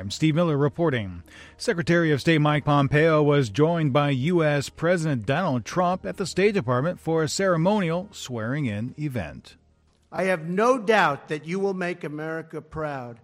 I'm Steve Miller reporting. Secretary of State Mike Pompeo was joined by U.S. President Donald Trump at the State Department for a ceremonial swearing-in event. I have no doubt that you will make America proud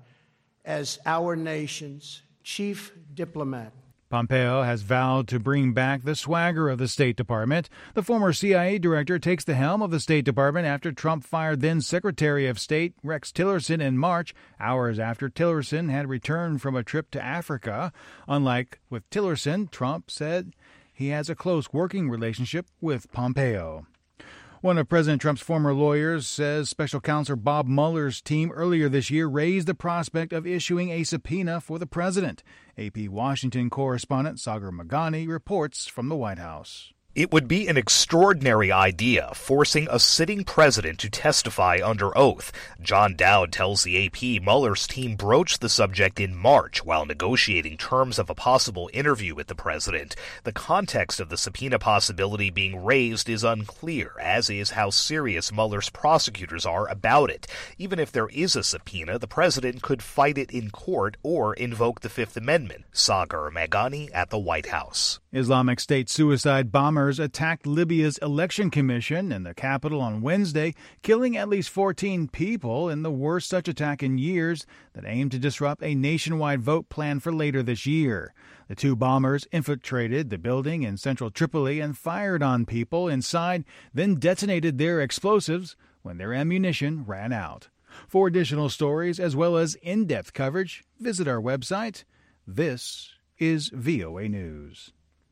as our nation's chief diplomat. Pompeo has vowed to bring back the swagger of the State Department. The former CIA director takes the helm of the State Department after Trump fired then Secretary of State Rex Tillerson in March, hours after Tillerson had returned from a trip to Africa. Unlike with Tillerson, Trump said he has a close working relationship with Pompeo. One of President Trump's former lawyers says Special Counsel Bob Mueller's team earlier this year raised the prospect of issuing a subpoena for the president. AP Washington correspondent Sagar Meghani reports from the White House. It would be an extraordinary idea, forcing a sitting president to testify under oath. John Dowd tells the AP Mueller's team broached the subject in March while negotiating terms of a possible interview with the president. The context of the subpoena possibility being raised is unclear, as is how serious Mueller's prosecutors are about it. Even if there is a subpoena, the president could fight it in court or invoke the Fifth Amendment. Sagar Meghani at the White House. Islamic State suicide bombers attacked Libya's election commission in the capital on Wednesday, killing at least 14 people in the worst such attack in years that aimed to disrupt a nationwide vote planned for later this year. The two bombers infiltrated the building in central Tripoli and fired on people inside, then detonated their explosives when their ammunition ran out. For additional stories as well as in-depth coverage, visit our website. This is VOA News.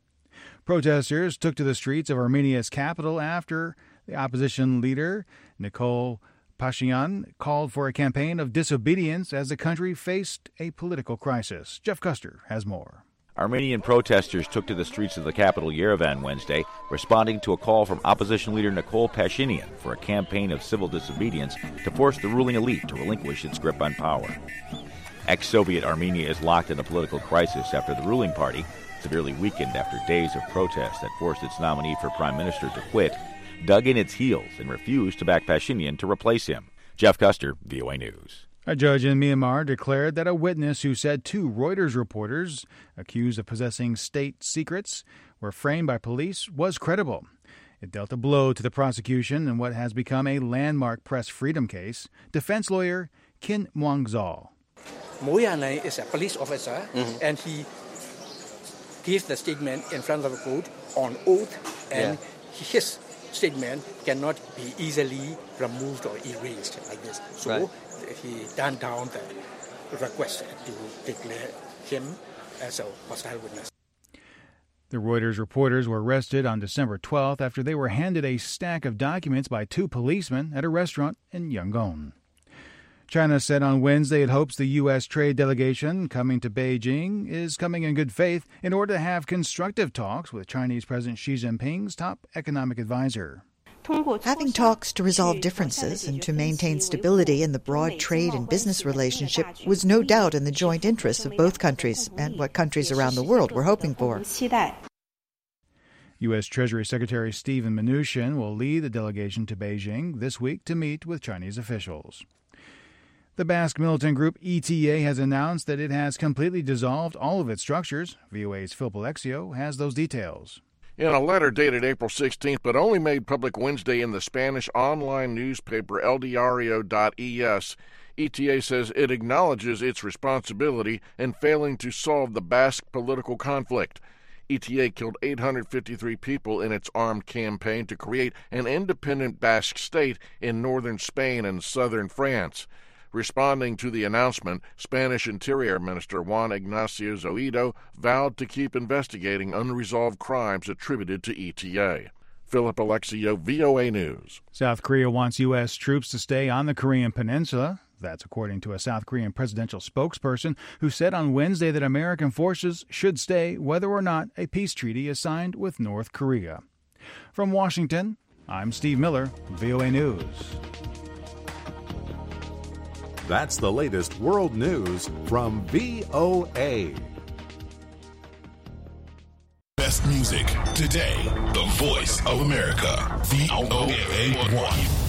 Protesters took to the streets of Armenia's capital after the opposition leader, Nikol Pashinyan, called for a campaign of disobedience as the country faced a political crisis. Jeff Custer has more. Armenian protesters took to the streets of the capital Yerevan Wednesday, responding to a call from opposition leader Nikol Pashinyan for a campaign of civil disobedience to force the ruling elite to relinquish its grip on power. Ex-Soviet Armenia is locked in a political crisis after the ruling party, severely weakened after days of protests that forced its nominee for prime minister to quit, dug in its heels and refused to back Pashinyan to replace him. Jeff Custer, VOA News. A judge in Myanmar declared that a witness who said two Reuters reporters accused of possessing state secrets were framed by police was credible. It dealt a blow to the prosecution in what has become a landmark press freedom case. Defense lawyer Kin Mwang-zal. Moyane is a police officer, and he gives the statement in front of the court on oath, and his statement cannot be easily removed or erased like this. So he turned down the request to declare him as a hostile witness. The Reuters reporters were arrested on December 12th after they were handed a stack of documents by two policemen at a restaurant in Yangon. China said on Wednesday it hopes the U.S. trade delegation coming to Beijing is coming in good faith in order to have constructive talks with Chinese President Xi Jinping's top economic advisor. Having talks to resolve differences and to maintain stability in the broad trade and business relationship was no doubt in the joint interests of both countries and what countries around the world were hoping for. U.S. Treasury Secretary Steven Mnuchin will lead the delegation to Beijing this week to meet with Chinese officials. The Basque militant group ETA has announced that it has completely dissolved all of its structures. VOA's Phil Alexio has those details. In a letter dated April 16th, but only made public Wednesday in the Spanish online newspaper El Diario.es, ETA says it acknowledges its responsibility in failing to solve the Basque political conflict. ETA killed 853 people in its armed campaign to create an independent Basque state in northern Spain and southern France. Responding to the announcement, Spanish Interior Minister Juan Ignacio Zoido vowed to keep investigating unresolved crimes attributed to ETA. Philip Alexio, VOA News. South Korea wants U.S. troops to stay on the Korean peninsula. That's according to a South Korean presidential spokesperson who said on Wednesday that American forces should stay whether or not a peace treaty is signed with North Korea. From Washington, I'm Steve Miller, VOA News. That's the latest world news from VOA. Best music today. The voice of America. VOA1.